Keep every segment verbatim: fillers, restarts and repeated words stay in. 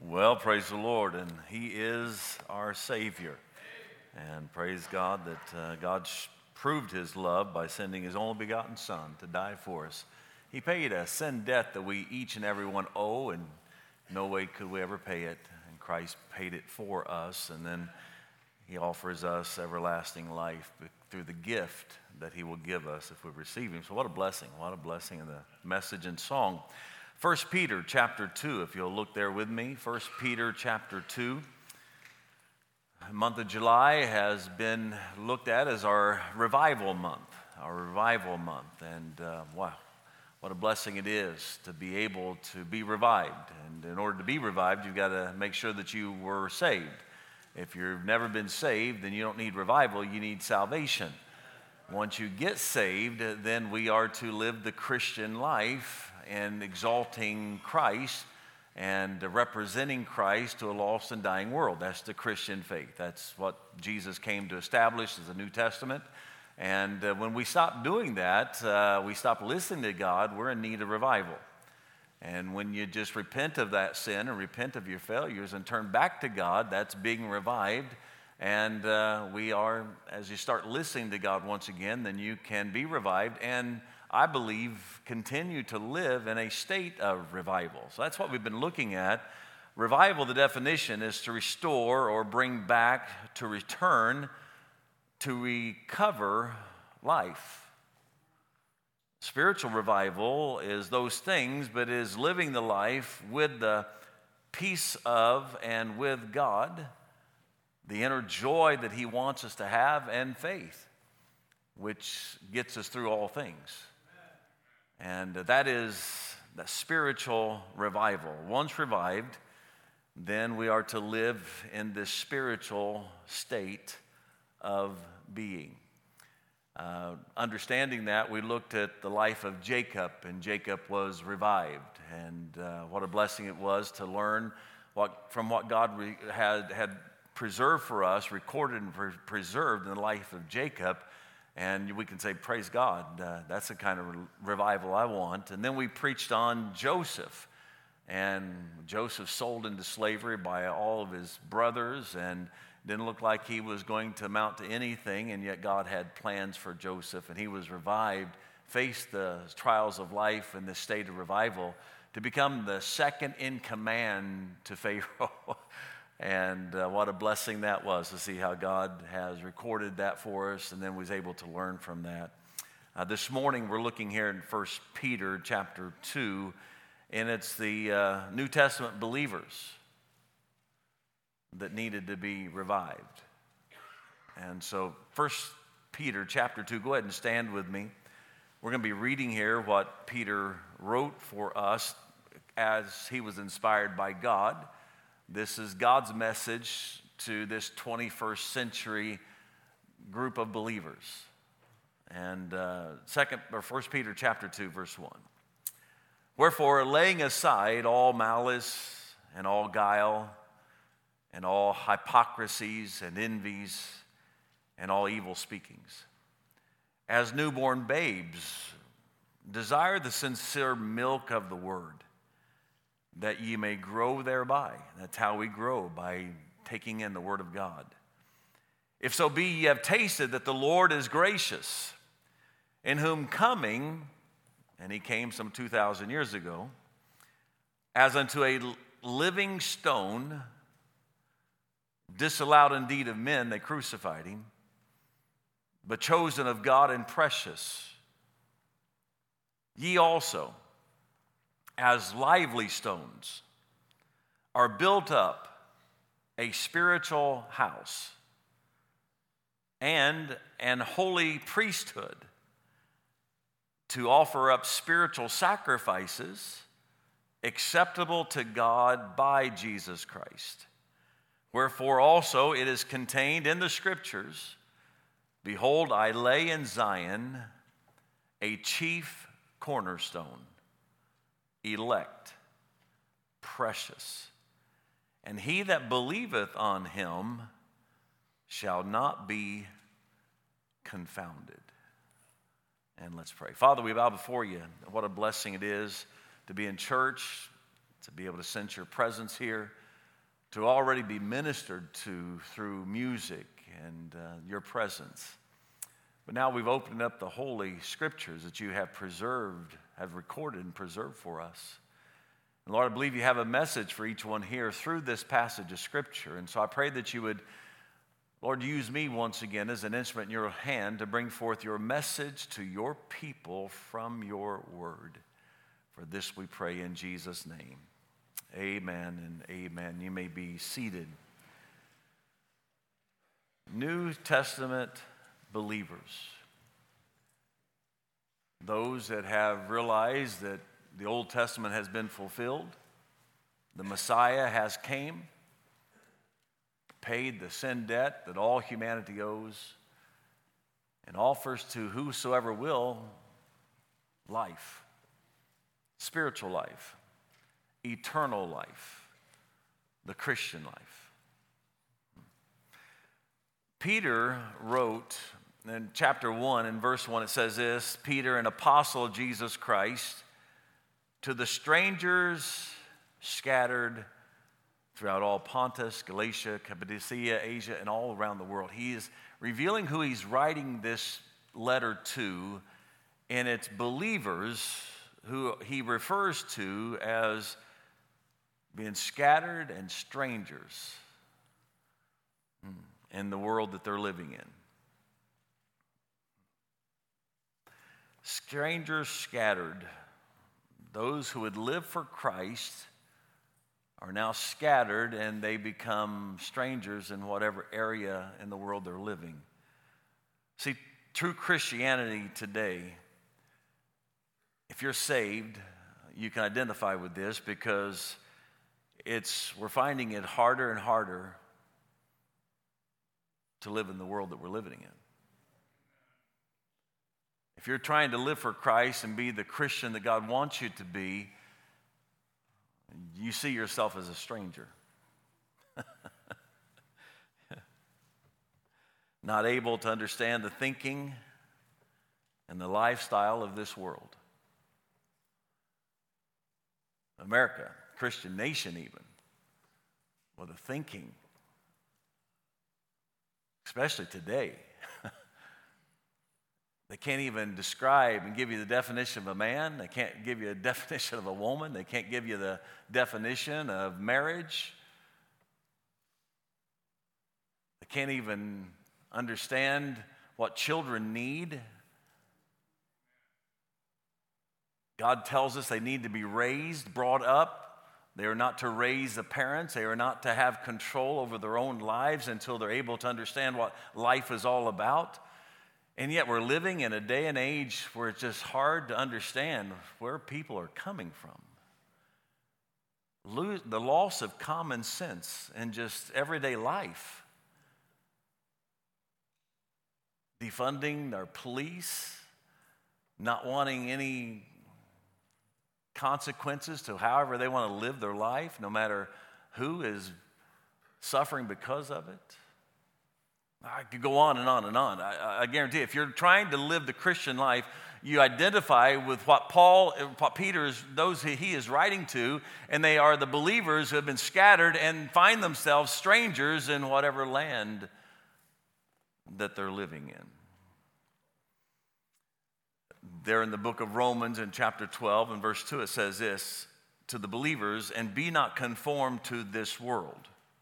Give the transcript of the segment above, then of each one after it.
Well, praise the Lord, and He is our Savior. And praise God that uh, God sh- proved His love by sending His only begotten Son to die for us. He paid a sin debt that we each and every one owe, and no way could we ever pay it. And Christ paid it for us, and then He offers us everlasting life through the gift that He will give us if we receive Him. So what a blessing, what a blessing in the message and song. First Peter chapter two, if you'll look there with me. First Peter chapter two. The month of July has been looked at as our revival month, our revival month. And uh, wow, what a blessing it is to be able to be revived. And in order to be revived, you've got to make sure that you were saved. If you've never been saved, then you don't need revival, you need salvation. Once you get saved, then we are to live the Christian life and exalting Christ and representing Christ to a lost and dying world. That's the Christian faith. That's what Jesus came to establish as the New Testament. And uh, when we stop doing that, uh, we stop listening to God, we're in need of revival. And when you just repent of that sin and repent of your failures and turn back to God, that's being revived. And uh, we are, as you start listening to God once again, then you can be revived and I believe, continue to live in a state of revival. So that's what we've been looking at. Revival, the definition, is to restore or bring back, to return, to recover life. Spiritual revival is those things, but is living the life with the peace of and with God, the inner joy that He wants us to have, and faith, which gets us through all things. And that is the spiritual revival. Once revived, then we are to live in this spiritual state of being. Uh, understanding that, we looked at the life of Jacob, and Jacob was revived. And uh, what a blessing it was to learn what from what God re- had, had preserved for us, recorded and pre- preserved in the life of Jacob. And we can say, praise God, uh, that's the kind of re- revival I want. And then we preached on Joseph. And Joseph sold into slavery by all of his brothers and didn't look like he was going to amount to anything. And yet God had plans for Joseph, and he was revived, faced the trials of life in this state of revival to become the second in command to Pharaoh. And uh, what a blessing that was to see how God has recorded that for us and then was able to learn from that. Uh, this morning we're looking here in First Peter chapter two, and it's the uh, New Testament believers that needed to be revived. And so First Peter chapter two, go ahead and stand with me. We're going to be reading here what Peter wrote for us as he was inspired by God. This is God's message to this twenty-first century group of believers. And uh, second or First Peter chapter two, verse one. Wherefore, laying aside all malice and all guile and all hypocrisies and envies and all evil speakings, as newborn babes, desire the sincere milk of the word, that ye may grow thereby. That's how we grow, by taking in the word of God. If so be ye have tasted that the Lord is gracious, in whom coming, and he came some two thousand years ago, as unto a living stone, disallowed indeed of men, they crucified him, but chosen of God and precious, ye also, as lively stones, are built up a spiritual house and an holy priesthood to offer up spiritual sacrifices acceptable to God by Jesus Christ. Wherefore also it is contained in the Scriptures, behold, I lay in Zion a chief cornerstone, elect, precious, and he that believeth on him shall not be confounded. And let's pray. Father, we bow before you. What a blessing it is to be in church, to be able to sense your presence here. to already be ministered to through music and uh, your presence. But now we've opened up the Holy Scriptures that you have preserved, have recorded and preserved for us. And Lord, I believe you have a message for each one here through this passage of Scripture. And so I pray that you would, Lord, use me once again as an instrument in your hand to bring forth your message to your people from your word. For this we pray in Jesus' name. Amen and amen. You may be seated. New Testament believers, those that have realized that the Old Testament has been fulfilled, the Messiah has came, paid the sin debt that all humanity owes, and offers to whosoever will life, spiritual life, eternal life, the Christian life. Peter wrote in chapter one, in verse one, it says this: Peter, an apostle of Jesus Christ, to the strangers scattered throughout all Pontus, Galatia, Cappadocia, Asia, and all around the world. He is revealing who he's writing this letter to, and it's believers who he refers to as being scattered and strangers in the world that they're living in. Strangers scattered. Those who would live for Christ are now scattered and they become strangers in whatever area in the world they're living. See, true Christianity today, if you're saved, you can identify with this because it's we're finding it harder and harder to live in the world that we're living in. If you're trying to live for Christ and be the Christian that God wants you to be, you see yourself as a stranger. Not able to understand the thinking and the lifestyle of this world. America, Christian nation even, well, the thinking, especially today. They can't even describe and give you the definition of a man. They can't give you a definition of a woman. They can't give you the definition of marriage. They can't even understand what children need. God tells us they need to be raised, brought up. They are not to raise the parents. They are not to have control over their own lives until they're able to understand what life is all about. And yet we're living in a day and age where it's just hard to understand where people are coming from. Lose, the loss of common sense in just everyday life. Defunding our police, not wanting any consequences to however they want to live their life, no matter who is suffering because of it. I could go on and on and on. I, I guarantee if you're trying to live the Christian life, you identify with what Paul, what Peter is, those he is writing to, and they are the believers who have been scattered and find themselves strangers in whatever land that they're living in. There in the book of Romans in chapter twelve and verse two, it says this, to the believers, and be not conformed to this world.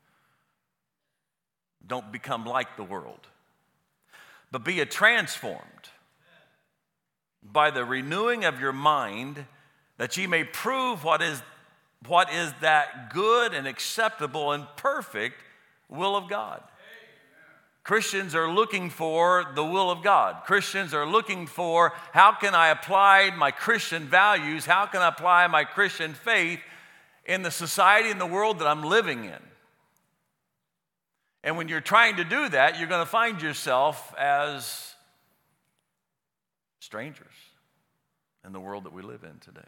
Don't become like the world, but be transformed by the renewing of your mind, that ye may prove what is, what is that good and acceptable and perfect will of God. Christians are looking for the will of God. Christians are looking for, how can I apply my Christian values? How can I apply my Christian faith in the society and the world that I'm living in? And when you're trying to do that, you're going to find yourself as strangers in the world that we live in today.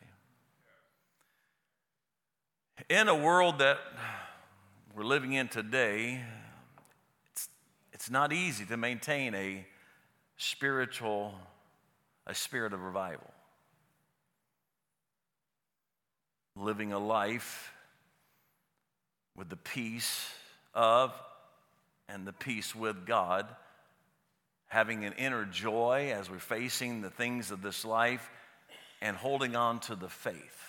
In a world that we're living in today, it's, it's not easy to maintain a spiritual, a spirit of revival. Living a life with the peace of and the peace with God, having an inner joy as we're facing the things of this life, and holding on to the faith,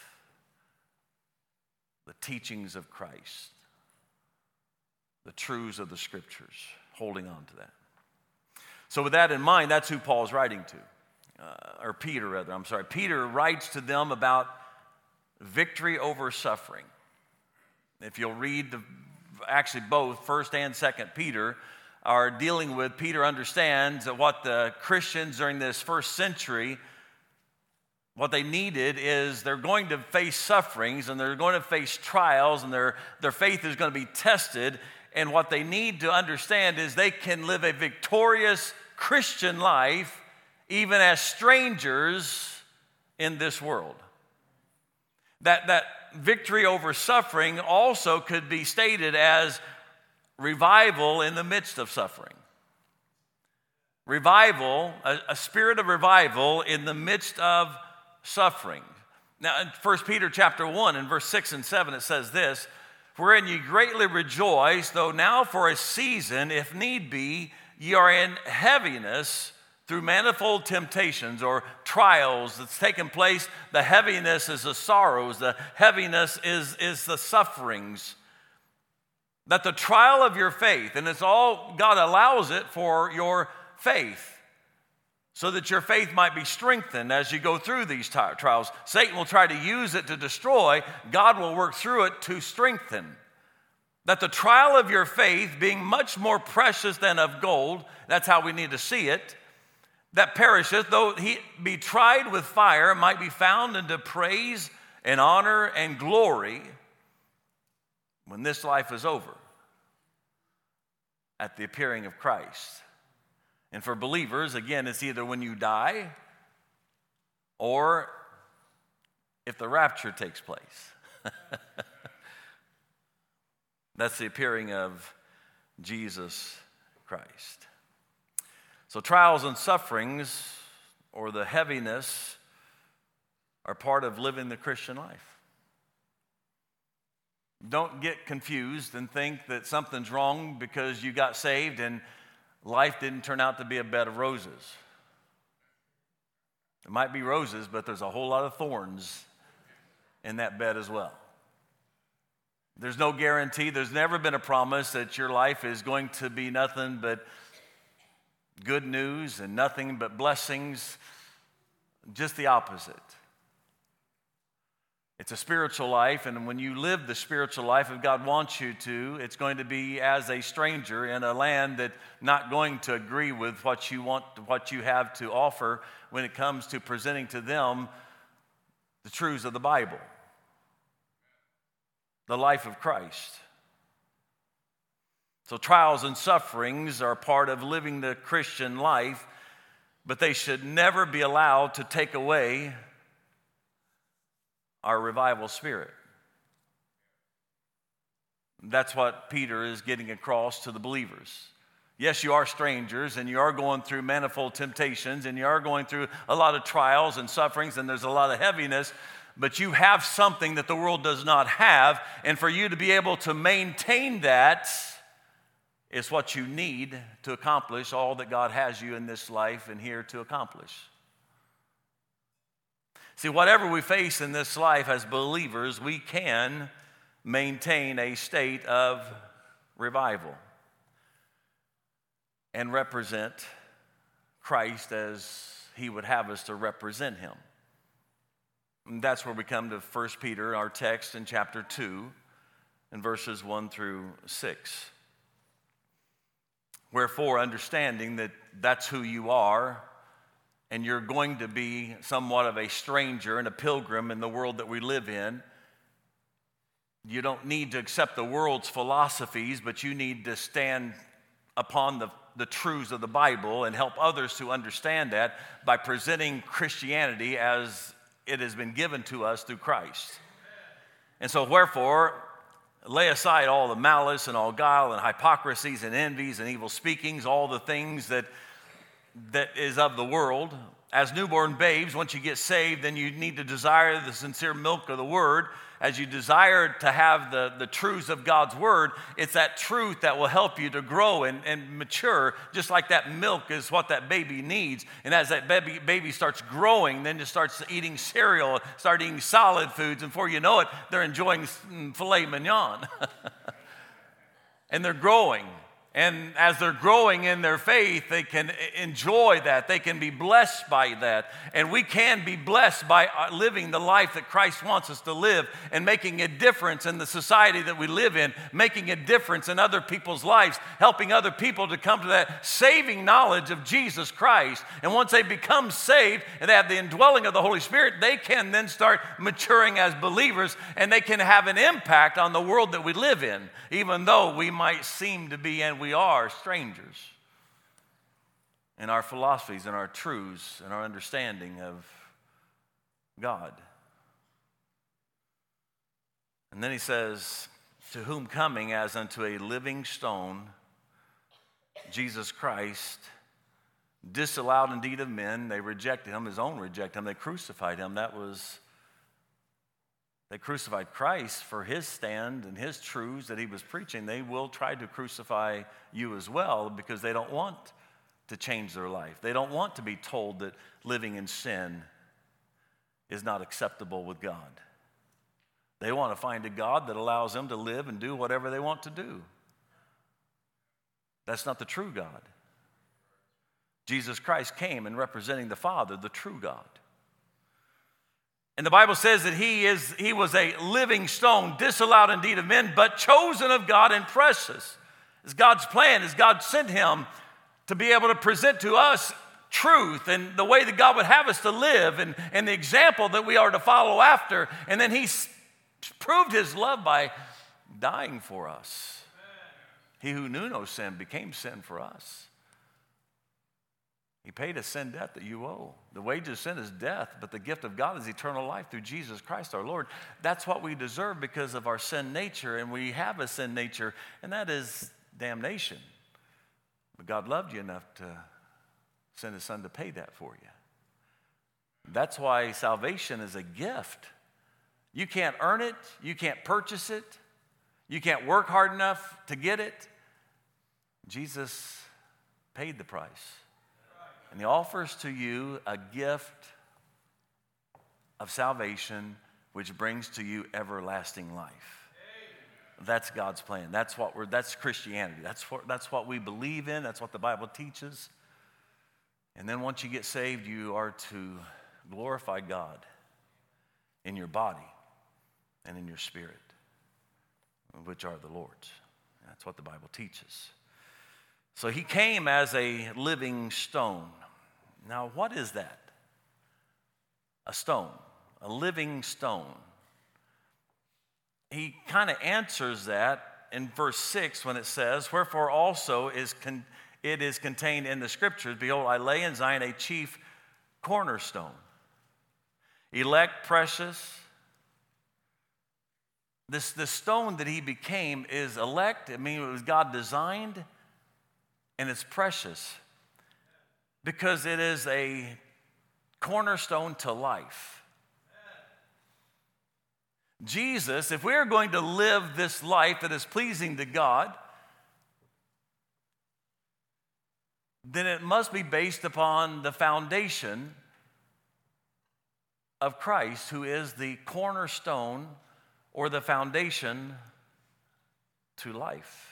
the teachings of Christ, the truths of the Scriptures, holding on to that. So with that in mind, that's who Paul's writing to, uh, or Peter rather, I'm sorry. Peter writes to them about victory over suffering. If you'll read the, actually both, First and Second Peter, are dealing with, Peter understands that what the Christians during this first century, what they needed is they're going to face sufferings and they're going to face trials and their, their faith is going to be tested. And what they need to understand is they can live a victorious Christian life even as strangers in this world. That, that victory over suffering also could be stated as revival in the midst of suffering. Revival, a, a spirit of revival in the midst of suffering. Now, in First Peter chapter one, in verse six and seven, it says this, wherein ye greatly rejoice, though now for a season, if need be, ye are in heaviness through manifold temptations or trials that's taken place. The heaviness is the sorrows. The heaviness is, is the sufferings. That the trial of your faith, and it's all, God allows it for your faith, so that your faith might be strengthened as you go through these t- trials. Satan will try to use it to destroy. God will work through it to strengthen. That the trial of your faith, being much more precious than of gold, that's how we need to see it, that perisheth, though he be tried with fire, might be found unto praise and honor and glory when this life is over, at the appearing of Christ. And for believers, again, it's either when you die or if the rapture takes place. That's the appearing of Jesus Christ. So trials and sufferings, or the heaviness, are part of living the Christian life. Don't get confused and think that something's wrong because you got saved and life didn't turn out to be a bed of roses. It might be roses, but there's a whole lot of thorns in that bed as well. There's no guarantee. There's never been a promise that your life is going to be nothing but good news and nothing but blessings. Just the opposite. It's a spiritual life, and when you live the spiritual life, if God wants you to, it's going to be as a stranger in a land that's not going to agree with what you want, what you have to offer when it comes to presenting to them the truths of the Bible, the life of Christ. So trials and sufferings are part of living the Christian life, but they should never be allowed to take away our revival spirit. That's what Peter is getting across to the believers. Yes, you are strangers, and you are going through manifold temptations, and you are going through a lot of trials and sufferings, and there's a lot of heaviness, but you have something that the world does not have, and for you to be able to maintain that is what you need to accomplish all that God has you in this life and here to accomplish. See, whatever we face in this life as believers, we can maintain a state of revival and represent Christ as he would have us to represent him. And that's where we come to First Peter, our text in chapter two, in verses one through six. Wherefore, understanding that that's who you are, and you're going to be somewhat of a stranger and a pilgrim in the world that we live in. You don't need to accept the world's philosophies, but you need to stand upon the, the truths of the Bible and help others to understand that by presenting Christianity as it has been given to us through Christ. And so, wherefore, lay aside all the malice and all guile and hypocrisies and envies and evil speakings, all the things that that is of the world, as newborn babes, once you get saved, then you need to desire the sincere milk of the Word. As you desire to have the, the truths of God's Word, it's that truth that will help you to grow and, and mature, just like that milk is what that baby needs. And as that baby, baby starts growing, then it starts eating cereal, start eating solid foods, and before you know it, they're enjoying filet mignon. And they're growing. And as they're growing in their faith, they can enjoy that. They can be blessed by that. And we can be blessed by living the life that Christ wants us to live and making a difference in the society that we live in, making a difference in other people's lives, helping other people to come to that saving knowledge of Jesus Christ. And once they become saved and they have the indwelling of the Holy Spirit, they can then start maturing as believers, and they can have an impact on the world that we live in, even though we might seem to be and we are strangers in our philosophies and our truths and our understanding of God. And then he says, to whom coming as unto a living stone, Jesus Christ, disallowed indeed of men, they rejected him, his own rejected him, they crucified him. That was They crucified Christ for his stand and his truths that he was preaching. They will try to crucify you as well because they don't want to change their life. They don't want to be told that living in sin is not acceptable with God. They want to find a God that allows them to live and do whatever they want to do. That's not the true God. Jesus Christ came in representing the Father, the true God. And the Bible says that he is he was a living stone, disallowed indeed of men, but chosen of God and precious. It's God's plan, as God sent him to be able to present to us truth and the way that God would have us to live and, and the example that we are to follow after. And then he proved his love by dying for us. He who knew no sin became sin for us. He paid a sin debt that you owe. The wages of sin is death, but the gift of God is eternal life through Jesus Christ our Lord. That's what we deserve because of our sin nature, and we have a sin nature, and that is damnation. But God loved you enough to send his son to pay that for you. That's why salvation is a gift. You can't earn it. You can't purchase it. You can't work hard enough to get it. Jesus paid the price. And he offers to you a gift of salvation which brings to you everlasting life. That's God's plan. That's what we're that's Christianity. That's what that's what we believe in. That's what the Bible teaches. And then once you get saved, you are to glorify God in your body and in your spirit, which are the Lord's. That's what the Bible teaches. So he came as a living stone. Now, what is that? A stone, a living stone. He kind of answers that in verse six when it says, wherefore also is con- it is contained in the scriptures, behold, I lay in Zion a chief cornerstone, elect, precious. This, this stone that he became is elect. I mean, it was God designed. And it's precious because it is a cornerstone to life. Jesus, if we are going to live this life that is pleasing to God, then it must be based upon the foundation of Christ, who is the cornerstone or the foundation to life.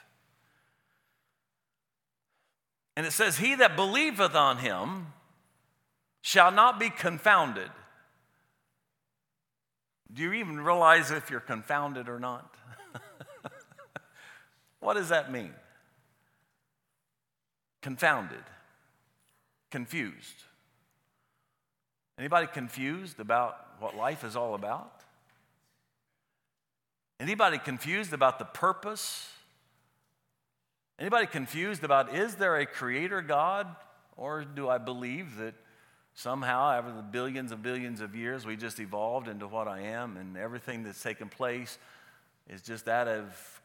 And it says, he that believeth on him shall not be confounded. Do you even realize if you're confounded or not? What does that mean? Confounded, confused. Anybody confused about what life is all about? Anybody confused about the purpose? Anybody confused about, is there a creator God? Or do I believe that somehow, over the billions and billions of years, we just evolved into what I am, and everything that's taken place is just out of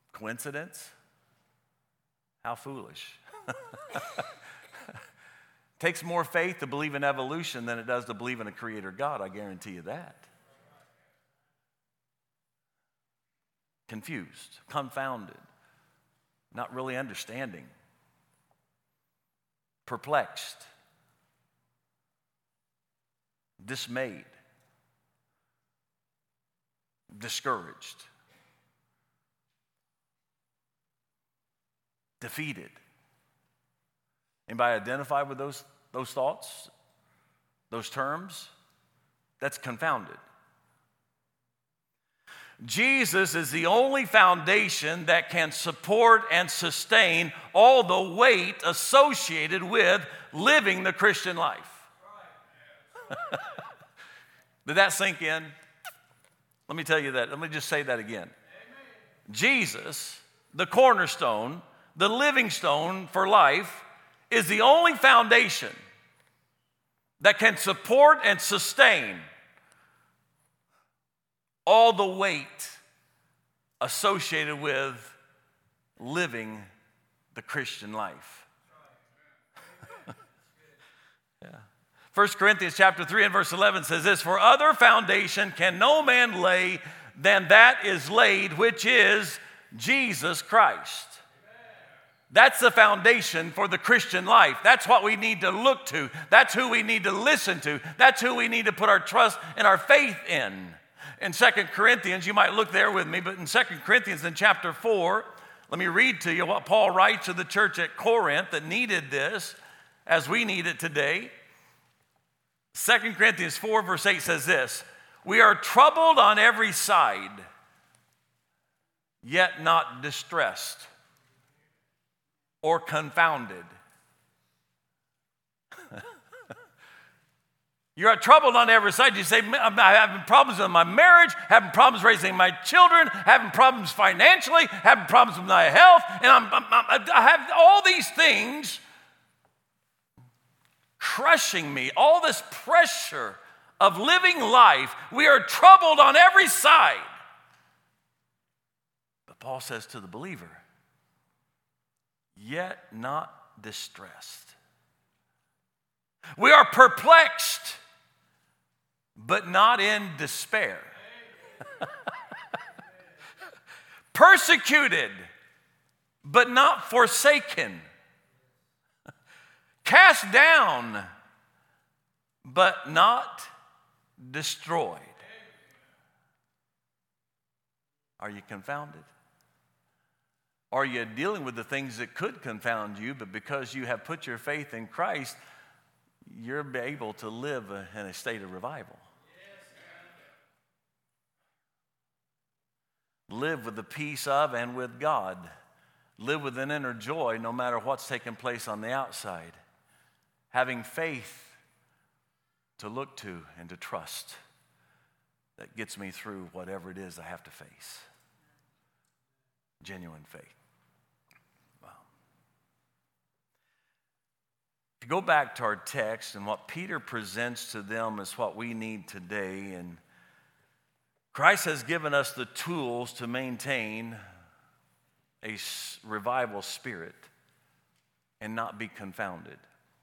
coincidence? How foolish. It takes more faith to believe in evolution than it does to believe in a creator God. I guarantee you that. Confused, confounded, not really understanding, perplexed, dismayed, discouraged, defeated. Anybody identify with those, those thoughts, those terms? That's confounded. Jesus is the only foundation that can support and sustain all the weight associated with living the Christian life. Did that sink in? Let me tell you that. Let me just say that again. Amen. Jesus, the cornerstone, the living stone for life, is the only foundation that can support and sustain all the weight associated with living the Christian life. Yeah. First Corinthians chapter three and verse eleven says this, "For other foundation can no man lay than that is laid, which is Jesus Christ." That's the foundation for the Christian life. That's what we need to look to. That's who we need to listen to. That's who we need to put our trust and our faith in. In Second Corinthians, you might look there with me, but in Second Corinthians in chapter four, let me read to you what Paul writes to the church at Corinth that needed this as we need it today. Second Corinthians four verse eight says this, "We are troubled on every side, yet not distressed or confounded." You're troubled on every side. You say, I'm having problems with my marriage, having problems raising my children, having problems financially, having problems with my health, and I'm, I'm, I have all these things crushing me, all this pressure of living life. We are troubled on every side. But Paul says to the believer, yet not distressed. We are perplexed, but not in despair. Persecuted, but not forsaken. Cast down, but not destroyed. Are you confounded? Are you dealing with the things that could confound you, but because you have put your faith in Christ, you're able to live in a state of revival? Live with the peace of and with God. Live with an inner joy no matter what's taking place on the outside. Having faith to look to and to trust that gets me through whatever it is I have to face. Genuine faith. Wow. If you go back to our text, and what Peter presents to them is what we need today, and Christ has given us the tools to maintain a revival spirit and not be confounded.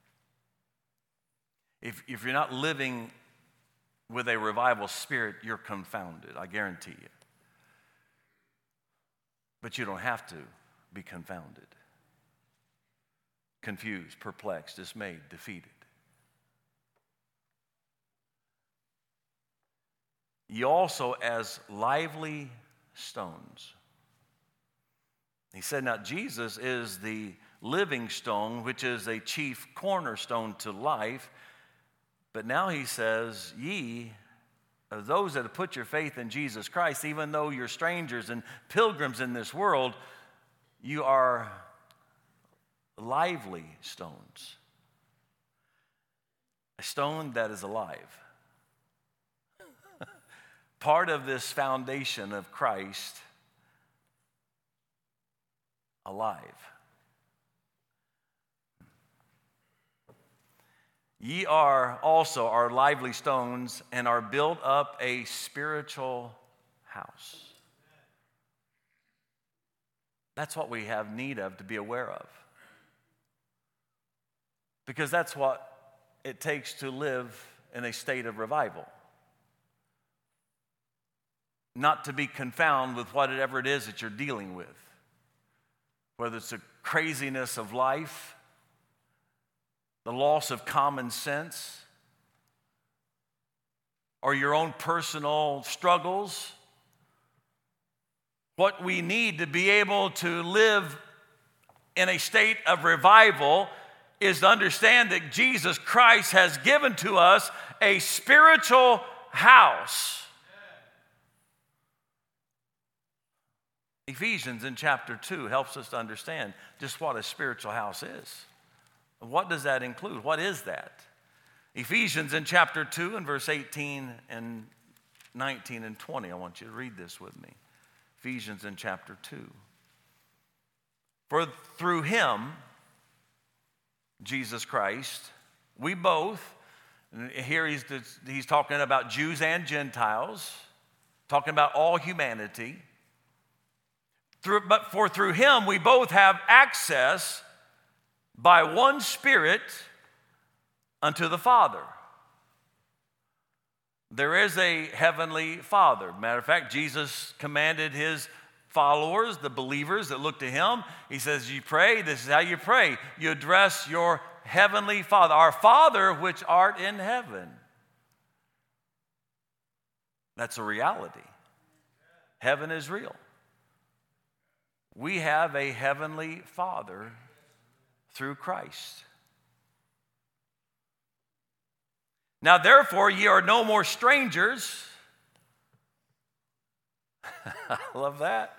If, if you're not living with a revival spirit, you're confounded, I guarantee you. But you don't have to be confounded, confused, perplexed, dismayed, defeated. You also as lively stones. He said, now Jesus is the living stone, which is a chief cornerstone to life. But now he says, ye are those that have put your faith in Jesus Christ, even though you're strangers and pilgrims in this world, you are lively stones. A stone that is alive. Part of this foundation of Christ, alive. Ye are also our lively stones and are built up a spiritual house. That's what we have need of to be aware of. Because that's what it takes to live in a state of revival. Not to be confounded with whatever it is that you're dealing with. Whether it's the craziness of life, the loss of common sense, or your own personal struggles. What we need to be able to live in a state of revival is to understand that Jesus Christ has given to us a spiritual house. Ephesians in chapter two helps us to understand just what a spiritual house is. What does that include? What is that? Ephesians in chapter two and verse eighteen and nineteen and twenty. I want you to read this with me. Ephesians in chapter two. For through him, Jesus Christ, we both, and here he's, he's talking about Jews and Gentiles, talking about all humanity. Through, but for through him we both have access by one Spirit unto the Father. There is a heavenly Father. Matter of fact, Jesus commanded his followers, the believers that look to him, he says, you pray, this is how you pray. You address your heavenly Father, our Father which art in heaven. That's a reality. Heaven is real. We have a heavenly Father through Christ. Now, therefore, ye are no more strangers. I love that.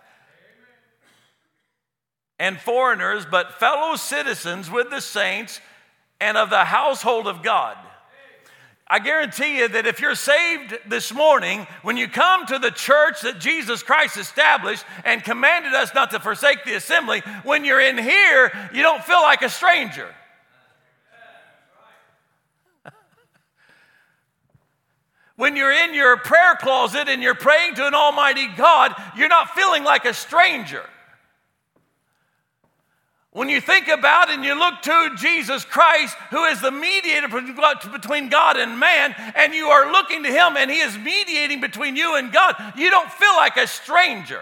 And foreigners, but fellow citizens with the saints and of the household of God. I guarantee you that if you're saved this morning, when you come to the church that Jesus Christ established and commanded us not to forsake the assembly, when you're in here, you don't feel like a stranger. When you're in your prayer closet and you're praying to an almighty God, you're not feeling like a stranger. When you think about and you look to Jesus Christ, who is the mediator between God and man, and you are looking to him and he is mediating between you and God, you don't feel like a stranger.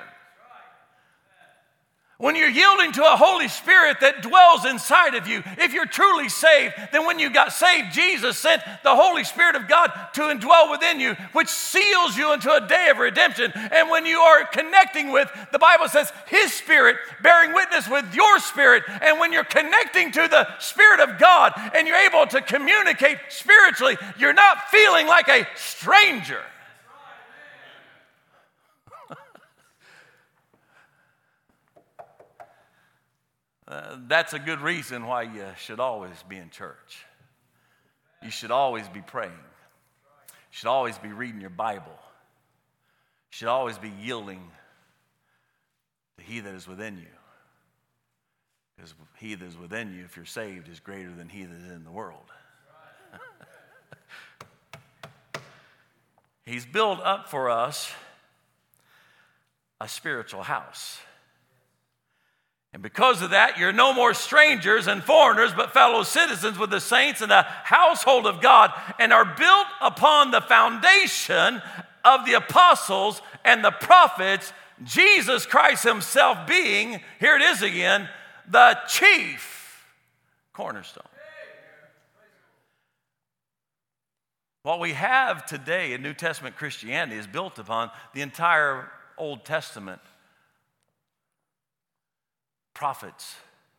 When you're yielding to a Holy Spirit that dwells inside of you, if you're truly saved, then when you got saved, Jesus sent the Holy Spirit of God to indwell within you, which seals you into a day of redemption. And when you are connecting with, the Bible says, his Spirit bearing witness with your spirit. And when you're connecting to the Spirit of God and you're able to communicate spiritually, you're not feeling like a stranger. Uh, that's a good reason why you should always be in church. You should always be praying. You should always be reading your Bible. You should always be yielding to he that is within you. Because he that is within you, if you're saved, is greater than he that is in the world. He's built up for us a spiritual house. And because of that, you're no more strangers and foreigners, but fellow citizens with the saints in the household of God, and are built upon the foundation of the apostles and the prophets, Jesus Christ himself being, here it is again, the chief cornerstone. What we have today in New Testament Christianity is built upon the entire Old Testament prophets,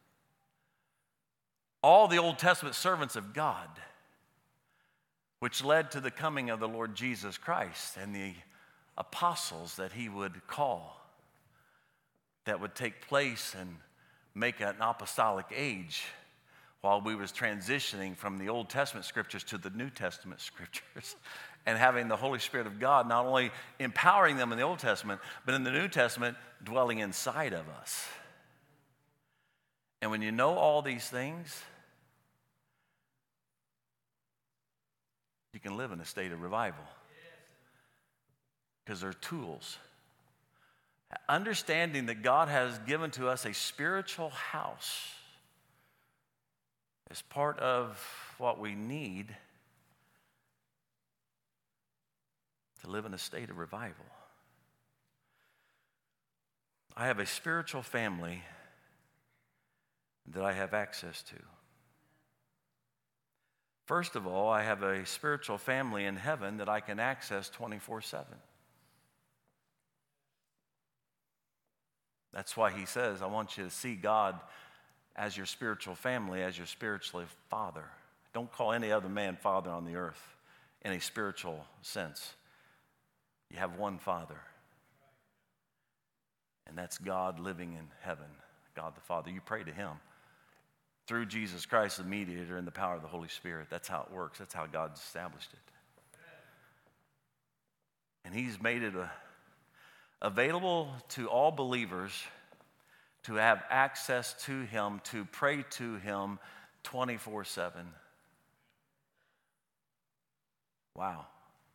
all the Old Testament servants of God, which led to the coming of the Lord Jesus Christ and the apostles that he would call, that would take place and make an apostolic age while we was transitioning from the Old Testament scriptures to the New Testament scriptures, and having the Holy Spirit of God not only empowering them in the Old Testament, but in the New Testament dwelling inside of us. And when you know all these things, you can live in a state of revival. Because they're tools. Understanding that God has given to us a spiritual house is part of what we need to live in a state of revival. I have a spiritual family that I have access to. First of all, I have a spiritual family in heaven that I can access twenty-four seven. That's why he says, I want you to see God as your spiritual family, as your spiritual father. Don't call any other man father on the earth in a spiritual sense. You have one Father, and that's God living in heaven, God the Father. You pray to him through Jesus Christ, the mediator, and the power of the Holy Spirit. That's how it works. That's how God's established it. And he's made it a, available to all believers to have access to him, to pray to him twenty-four seven. Wow.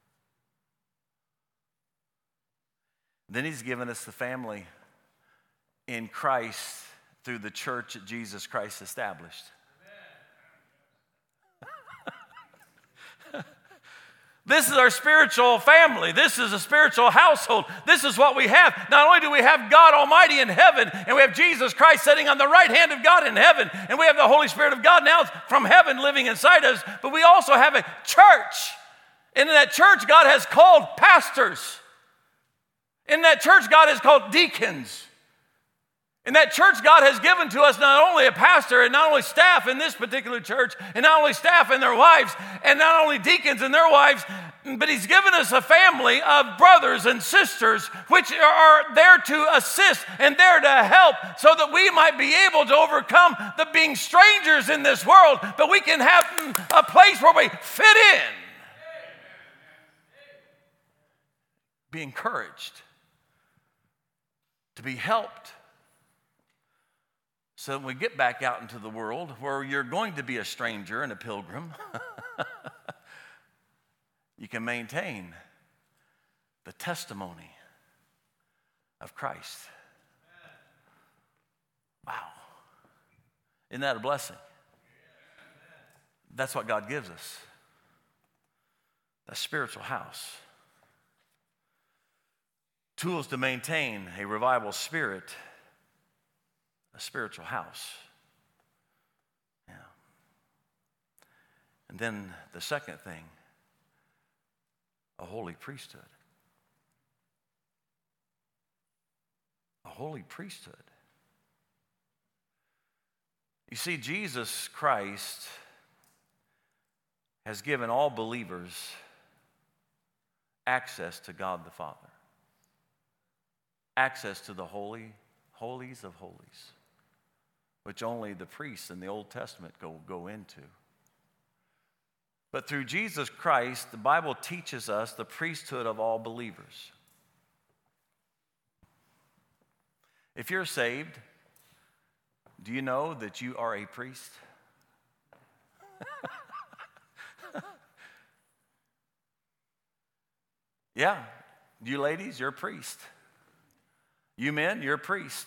Then he's given us the family in Christ through the church that Jesus Christ established. This is our spiritual family. This is a spiritual household. This is what we have. Not only do we have God Almighty in heaven, and we have Jesus Christ sitting on the right hand of God in heaven, and we have the Holy Spirit of God now from heaven living inside us, but we also have a church. And in that church, God has called pastors. In that church, God has called deacons. In that church, God has given to us not only a pastor and not only staff in this particular church, and not only staff and their wives, and not only deacons and their wives, but he's given us a family of brothers and sisters which are there to assist and there to help so that we might be able to overcome the being strangers in this world, but we can have a place where we fit in. Be encouraged, to be helped, so when we get back out into the world where you're going to be a stranger and a pilgrim, you can maintain the testimony of Christ. Wow. Isn't that a blessing? That's what God gives us. A spiritual house. Tools to maintain a revival spirit. A spiritual house. Yeah. And then the second thing, a holy priesthood. A holy priesthood. You see, Jesus Christ has given all believers access to God the Father. Access to the holy, holies of holies, which only the priests in the Old Testament go, go into. But through Jesus Christ, the Bible teaches us the priesthood of all believers. If you're saved, do you know that you are a priest? Yeah, you ladies, you're a priest. You men, you're a priest.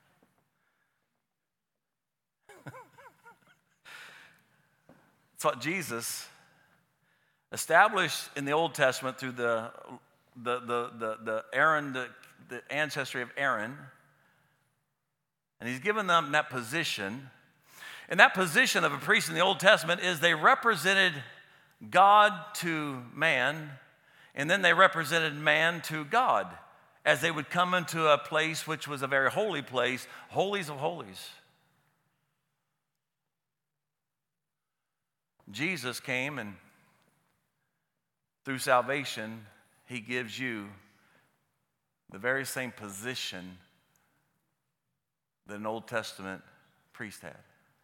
It's what Jesus established in the Old Testament through the the the the, the Aaron, the, the ancestry of Aaron, and he's given them that position. And that position of a priest in the Old Testament is they represented God to man, and then they represented man to God as they would come into a place which was a very holy place, holies of holies. Jesus came, and through salvation, he gives you the very same position that an Old Testament priest had.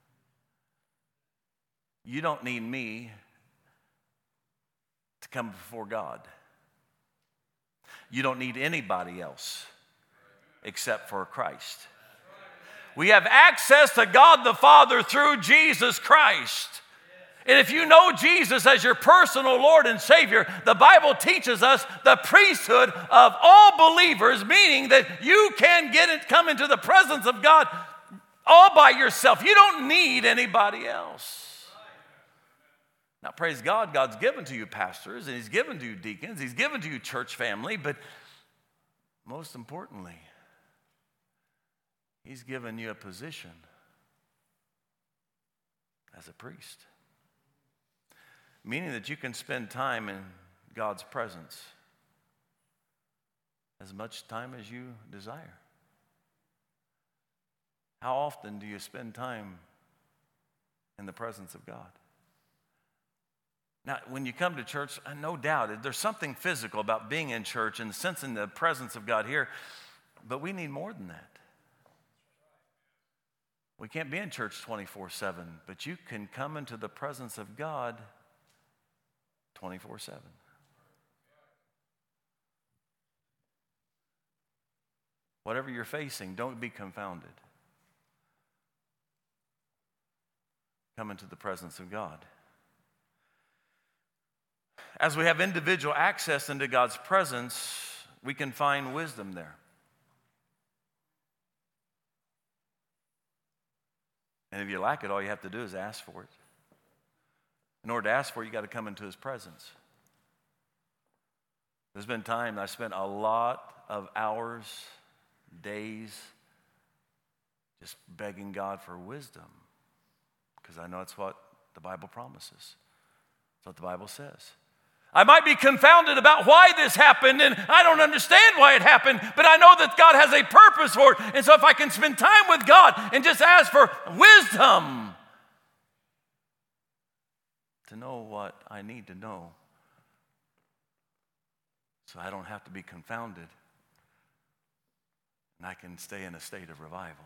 You don't need me to come before God. You don't need anybody else except for Christ. We have access to God the Father through Jesus Christ. And if you know Jesus as your personal Lord and Savior, the Bible teaches us the priesthood of all believers, meaning that you can get it, come into the presence of God all by yourself. You don't need anybody else. Now, praise God, God's given to you pastors, and he's given to you deacons, he's given to you church family, but most importantly, he's given you a position as a priest. Meaning that you can spend time in God's presence, as much time as you desire. How often do you spend time in the presence of God? Now, when you come to church, no doubt, there's something physical about being in church and sensing the presence of God here, but we need more than that. We can't be in church twenty-four seven, but you can come into the presence of God twenty-four seven. Whatever you're facing, don't be confounded. Come into the presence of God. As we have individual access into God's presence, we can find wisdom there. And if you lack it, all you have to do is ask for it. In order to ask for it, you got to come into his presence. There's been time I spent a lot of hours, days, just begging God for wisdom, because I know it's what the Bible promises. It's what the Bible says. I might be confounded about why this happened, and I don't understand why it happened, but I know that God has a purpose for it. And so if I can spend time with God and just ask for wisdom to know what I need to know, so I don't have to be confounded, and I can stay in a state of revival.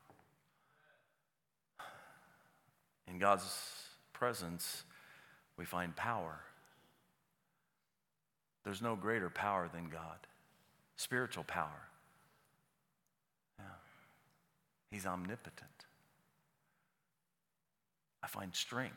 In God's presence, we find power. There's no greater power than God. Spiritual power. Yeah. He's omnipotent. I find strength.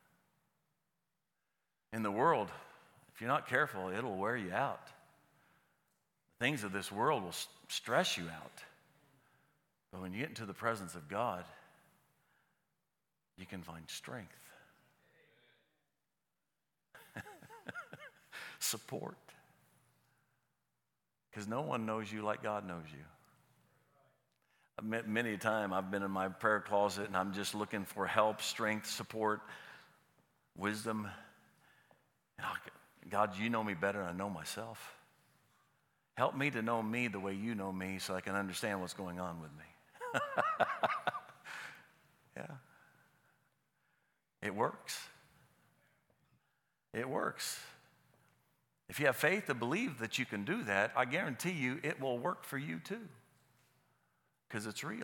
In the world, if you're not careful, it'll wear you out. Things of this world will stress you out. But when you get into the presence of God, you can find strength. Support. Because no one knows you like God knows you. I've met many a time I've been in my prayer closet and I'm just looking for help, strength, support, wisdom. And I'll, God, you know me better than I know myself. Help me to know me the way you know me so I can understand what's going on with me. Yeah. It works. It works. If you have faith to believe that you can do that, I guarantee you it will work for you too, because it's real.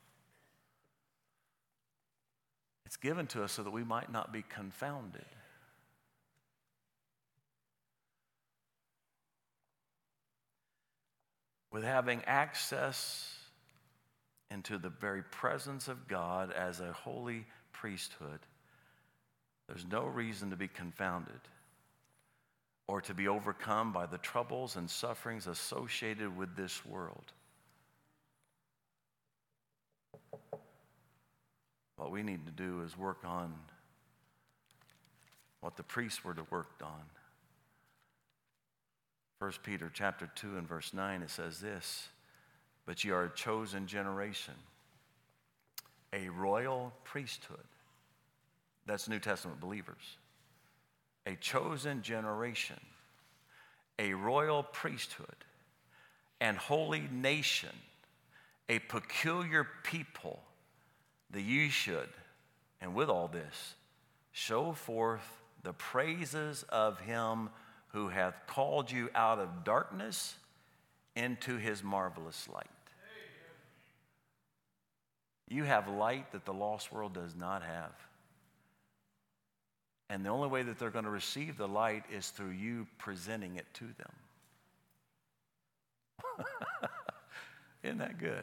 It's given to us so that we might not be confounded. With having access into the very presence of God as a holy priesthood, there's no reason to be confounded or to be overcome by the troubles and sufferings associated with this world. What we need to do is work on what the priests were to work on. First Peter chapter two and verse nine, it says this, "But ye are a chosen generation, a royal priesthood." That's New Testament believers. A chosen generation, a royal priesthood, and holy nation, a peculiar people, that ye should, and with all this, show forth the praises of him who hath called you out of darkness into his marvelous light. You have light that the lost world does not have. And the only way that they're going to receive the light is through you presenting it to them. Isn't that good?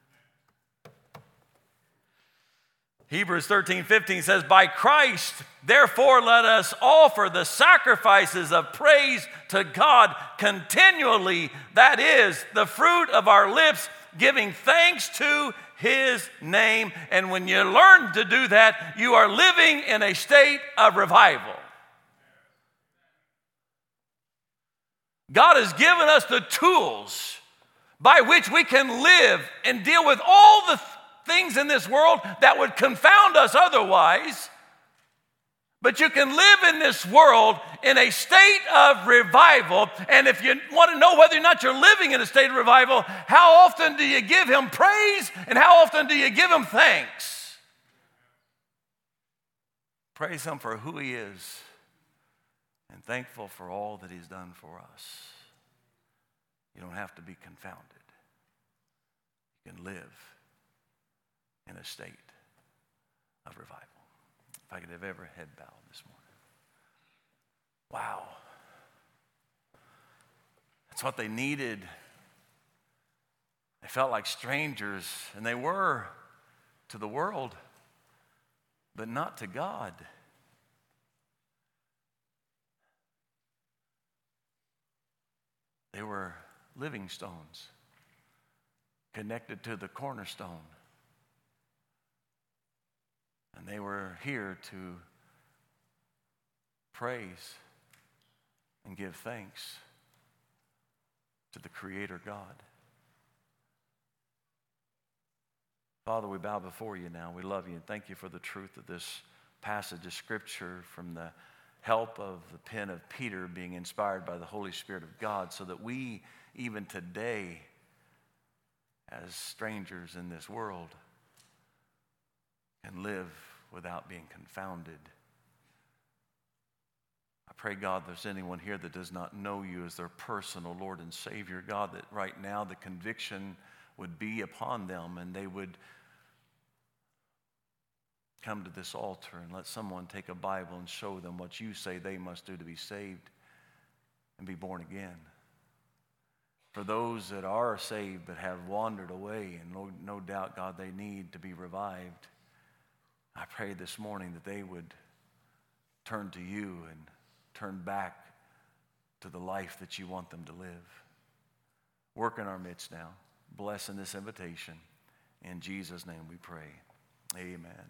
Hebrews thirteen fifteen says, "By Christ, therefore let us offer the sacrifices of praise to God continually, that is, the fruit of our lips, giving thanks to his name." And when you learn to do that, you are living in a state of revival. God has given us the tools by which we can live and deal with all the th- things in this world that would confound us otherwise. But you can live in this world in a state of revival. And if you want to know whether or not you're living in a state of revival, how often do you give him praise and how often do you give him thanks? Praise him for who he is and thankful for all that he's done for us. You don't have to be confounded. You can live in a state of revival. If I could have every head bowed this morning. Wow. That's what they needed. They felt like strangers, and they were to the world, but not to God. They were living stones connected to the cornerstone. And they were here to praise and give thanks to the Creator God. Father, we bow before you now. We love you and thank you for the truth of this passage of Scripture from the help of the pen of Peter being inspired by the Holy Spirit of God so that we, even today, as strangers in this world, can live without being confounded. I pray, God, there's anyone here that does not know you as their personal Lord and Savior, God, that right now the conviction would be upon them and they would come to this altar and let someone take a Bible and show them what you say they must do to be saved and be born again. For those that are saved but have wandered away, and no, no doubt, God, they need to be revived, I pray this morning that they would turn to you and turn back to the life that you want them to live. Work in our midst now. Bless in this invitation. In Jesus' name we pray. Amen.